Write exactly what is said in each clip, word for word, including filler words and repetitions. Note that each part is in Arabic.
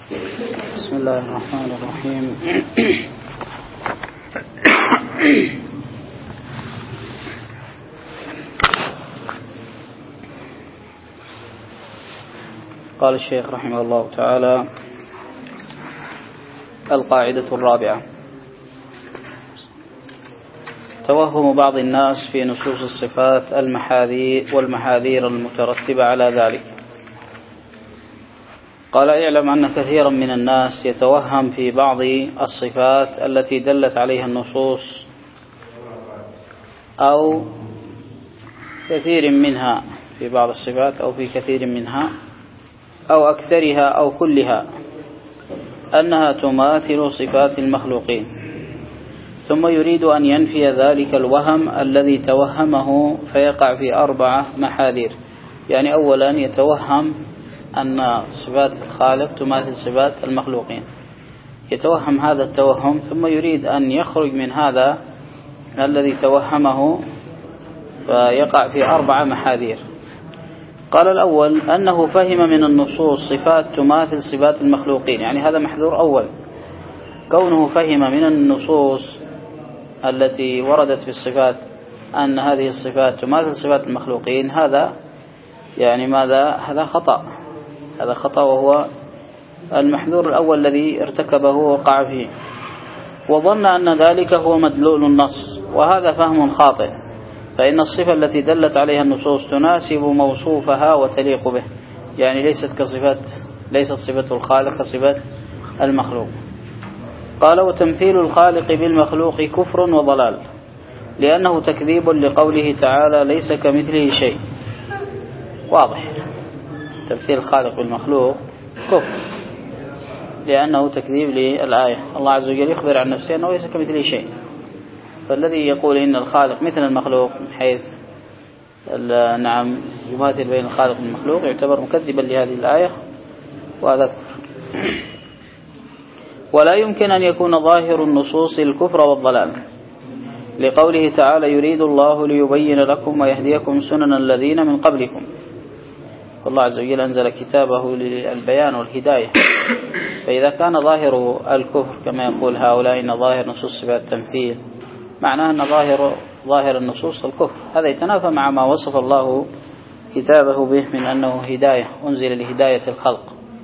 بسم الله الرحمن الرحيم. قال الشيخ رحمه الله تعالى: القاعدة الرابعة: توهم بعض الناس في نصوص الصفات المحاذير والمحاذير المترتبة على ذلك. قال: اعلم أن كثيرا من الناس يتوهم في بعض الصفات التي دلت عليها النصوص أو كثير منها، في بعض الصفات أو في كثير منها أو أكثرها أو كلها، أنها تماثل صفات المخلوقين، ثم يريد أن ينفي ذلك الوهم الذي توهمه فيقع في أربعة محاذير. يعني أولا يتوهم أن صفات الخالق تماثل صفات المخلوقين، يتوهم هذا التوهم، ثم يريد أن يخرج من هذا الذي توهمه فيقع في أربعة محاذير. قال: الأول أنه فهم من النصوص صفات تماثل صفات المخلوقين، يعني هذا محذور أول، كونه فهم من النصوص التي وردت في الصفات أن هذه الصفات تماثل صفات المخلوقين، هذا يعني ماذا؟ هذا خطأ، هذا خطأ، وهو المحذور الأول الذي ارتكبه وقع فيه، وظن أن ذلك هو مدلول النص، وهذا فهم خاطئ، فإن الصفة التي دلت عليها النصوص تناسب موصوفها وتليق به، يعني ليست كصفات ليست صفة الخالق كصفة المخلوق. قال: وتمثيل الخالق بالمخلوق كفر وضلال، لأنه تكذيب لقوله تعالى: ليس كمثله شيء. واضح، تمثيل الخالق بالمخلوق كفر، لأنه تكذيب للآية. الله عز وجل يخبر عن نفسه أنه ليس كمثله شيء، فالذي يقول إن الخالق مثل المخلوق من حيث نعم يماثل بين الخالق والمخلوق يعتبر مكذبا لهذه الآية، وهذا كفر. ولا يمكن أن يكون ظاهر النصوص الكفر والضلال، لقوله تعالى: يريد الله ليبين لكم ويهديكم سنن الذين من قبلكم. والله عز وجل أنزل كتابه للبيان والهداية، فإذا كان ظاهر الكفر كما يقول هؤلاء إن ظاهر نصوص صفات التمثيل، معناه أن ظاهر ظاهر النصوص الكفر، هذا يتنافى مع ما وصف الله كتابه به من أنه هداية أنزل لهداية الخلق.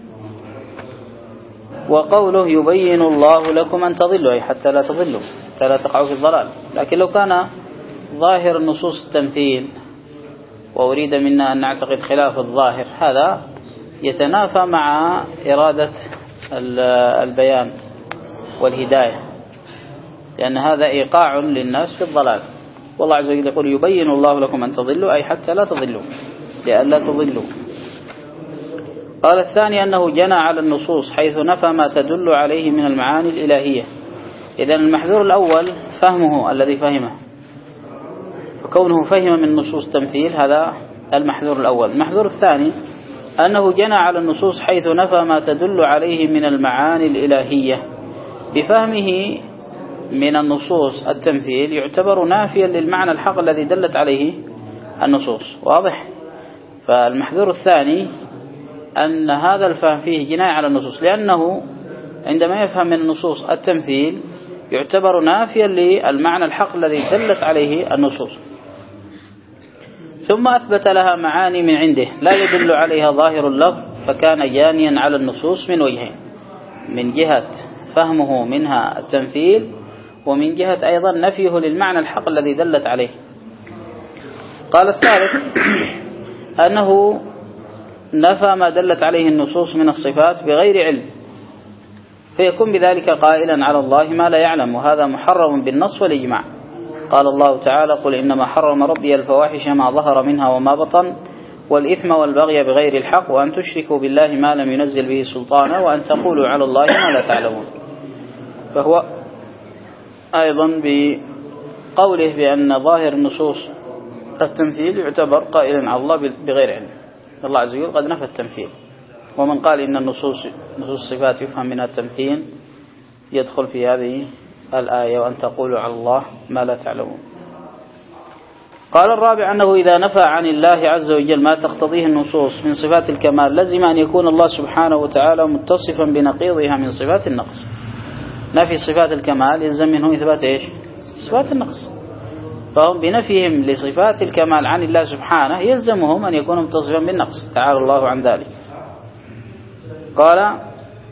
وقوله: يبين الله لكم أن تضلوا، أي حتى لا تضلوا، حتى لا تقعوا في الضلال. لكن لو كان ظاهر النصوص التمثيل وأريد منا أن نعتقد خلاف الظاهر، هذا يتنافى مع إرادة البيان والهداية، لأن هذا إيقاع للناس في الضلال. والله عز وجل يقول: يبين الله لكم أن تضلوا، أي حتى لا تضلوا، لأن لا تضلوا. قال: الثاني أنه جنى على النصوص حيث نفى ما تدل عليه من المعاني الإلهية. إذن المحذور الأول فهمه الذي فهمه، فكونه فهم من نصوص تمثيل هذا المحذور الأول. المحذور الثاني أنه جنى على النصوص حيث نفى ما تدل عليه من المعاني الإلهية. بفهمه من النصوص التمثيل يعتبر نافيا للمعنى الحق الذي دلت عليه النصوص. واضح؟ فالمحذور الثاني أن هذا الفهم فيه جناية على النصوص، لأنه عندما يفهم من النصوص التمثيل يعتبر نافيا للمعنى الحق الذي دلت عليه النصوص، ثم أثبت لها معاني من عنده لا يدل عليها ظاهر اللفظ، فكان جانيا على النصوص من وجهين: من جهة فهمه منها التمثيل، ومن جهة أيضا نفيه للمعنى الحق الذي دلت عليه. قال: الثالث أنه نفى ما دلت عليه النصوص من الصفات بغير علم، فيكون بذلك قائلا على الله ما لا يعلم، وهذا محرم بالنص والإجماع. قال الله تعالى: قل إنما حرم ربي الفواحش ما ظهر منها وما بطن والإثم والبغي بغير الحق وأن تشركوا بالله ما لم ينزل به سلطانا وأن تقولوا على الله ما لا تعلمون. فهو أيضا بقوله بأن ظاهر النصوص التمثيل يعتبر قائلا على الله بغير علم. الله عز وجل قد نفى التمثيل، ومن قال إن النصوص نصوص الصفات يفهم منها التمثيل يدخل في هذه الآية: وأن تقولوا على الله ما لا تعلمون. قال الرابع أنه إذا نفى عن الله عز وجل ما تقتضيه النصوص من صفات الكمال لزم أن يكون الله سبحانه وتعالى متصفا بنقيضها من صفات النقص. نفي صفات الكمال يلزم منه إثبات إيش؟ صفات النقص. فهم بنفيهم لصفات الكمال عن الله سبحانه يلزمهم أن يكونوا متصفا بالنقص، تعالى الله عن ذلك. قال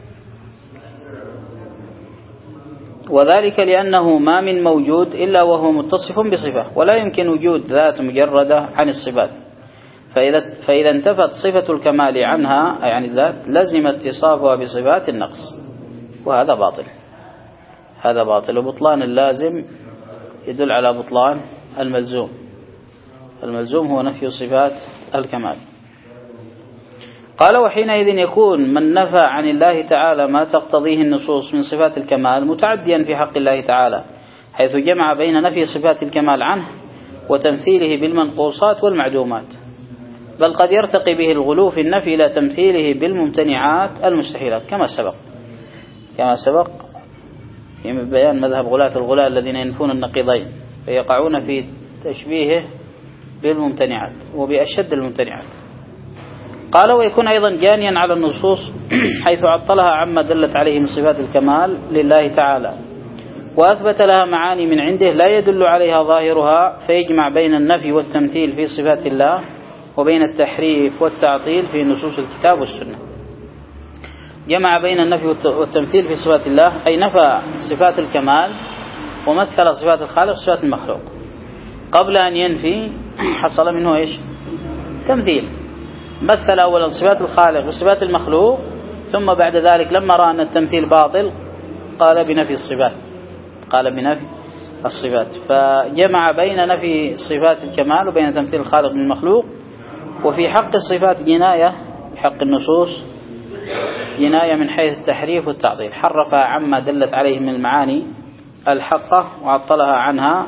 وذلك لأنه ما من موجود إلا وهو متصف بصفة، ولا يمكن وجود ذات مجردة عن الصفات، فإذا, فإذا انتفت صفة الكمال عنها أي عن الذات لزم اتصافها بصفات النقص، وهذا باطل. هذا باطل، وبطلان اللازم يدل على بطلان الملزوم. الملزوم هو نفي صفات الكمال. قال وحينئذ يكون من نفى عن الله تعالى ما تقتضيه النصوص من صفات الكمال متعديا في حق الله تعالى، حيث جمع بين نفي صفات الكمال عنه وتمثيله بالمنقوصات والمعدومات، بل قد يرتقي به الغلو في النفي إلى تمثيله بالممتنعات المستحيلات كما سبق كما سبق في بيان مذهب غلاة الغلاة الذين ينفون النقيضين فيقعون في تشبيهه بالممتنعات وبأشد الممتنعات. قال ويكون أيضا جانيا على النصوص حيث عطلها عما دلت عليه من صفات الكمال لله تعالى، وأثبت لها معاني من عنده لا يدل عليها ظاهرها، فيجمع بين النفي والتمثيل في صفات الله وبين التحريف والتعطيل في نصوص الكتاب والسنة. جمع بين النفي والتمثيل في صفات الله أي نفى صفات الكمال ومثل صفات الخالق صفات المخلوق. قبل أن ينفي حصل منه إيش؟ تمثيل. مثل أولا صفات الخالق وصفات المخلوق، ثم بعد ذلك لما رأى أن التمثيل باطل قال بنفي الصفات قال بنفي الصفات فجمع بين نفي صفات الكمال وبين تمثيل الخالق من المخلوق. وفي حق الصفات جناية، في حق النصوص جناية من حيث التحريف والتعطيل، حرفها عما دلت عليه من المعاني الحقة وعطلها عنها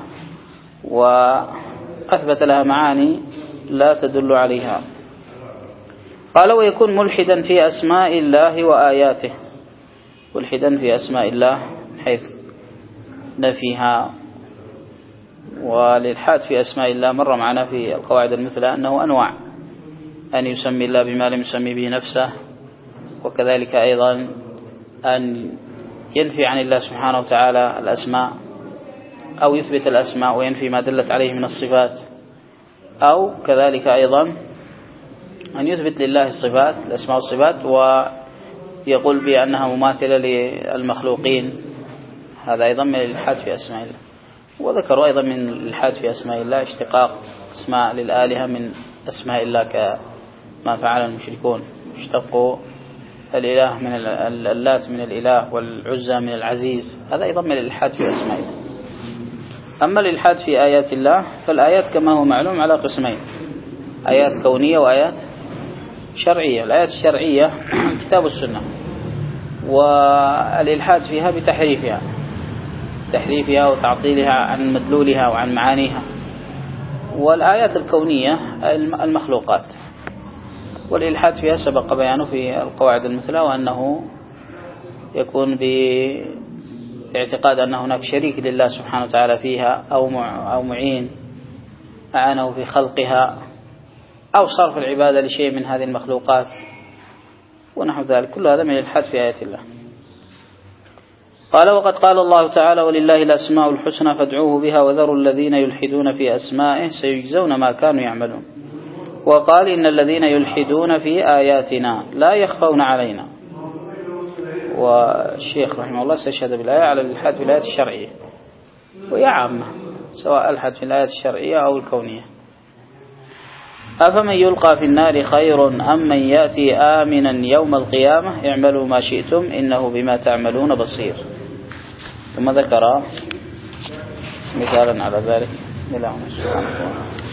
وأثبت لها معاني لا تدل عليها. قال ويكون ملحدا في أسماء الله وآياته، ملحدا في أسماء الله من حيث نفيها. والإلحاد في أسماء الله مر معنا في القواعد المثلى أنه أنواع، أن يسمي الله بما لم يسمي به نفسه، وكذلك أيضا أن ينفي عن الله سبحانه وتعالى الأسماء، أو يثبت الأسماء وينفي ما دلت عليه من الصفات، أو كذلك أيضا أن يثبت لله الصفات الأسماء والصفات ويقول بأنها مماثلة للمخلوقين، هذا أيضا من الإلحاد في أسماء الله. وذكروا أيضا من الإلحاد في أسماء الله اشتقاق أسماء للآلهة من أسماء الله كما فعل المشركون، اشتقوا الإله من اللات من الإله والعزى من العزيز، هذا أيضا من الإلحاد في أسماء الله. أما الإلحاد في آيات الله فالآيات كما هو معلوم على قسمين، آيات كونية وآيات شرعية. الآيات الشرعية كتاب والسنة، والإلحاد فيها بتحريفها تحريفها وتعطيلها عن مدلولها وعن معانيها. والآيات الكونية المخلوقات، والإلحاد فيها سبق بيانه في القواعد المثلى، وأنه يكون باعتقاد أن هناك شريك لله سبحانه وتعالى فيها أو معين أعانه في خلقها، أو صرف العبادة لشيء من هذه المخلوقات ونحو ذلك. كل هذا من الإلحاد في آيات الله. قال وقد قال الله تعالى ولله الأسماء الحسنى فادعوه بها وذروا الذين يلحدون في أسمائه سيجزون ما كانوا يعملون. وقال إن الذين يلحدون في آياتنا لا يخفون علينا. والشيخ رحمه الله استشهد بالآية على الإلحاد في الآيات الشرعية، وهي عامة سواء ألحد في الآيات الشرعية أو الكونية. أفمن يلقى في النار خير أم من يأتي آمنا يوم القيامة اعملوا ما شئتم إنه بما تعملون بصير. ثم ذكر مثالا على ذلك. إلى سبحانه وتعالى.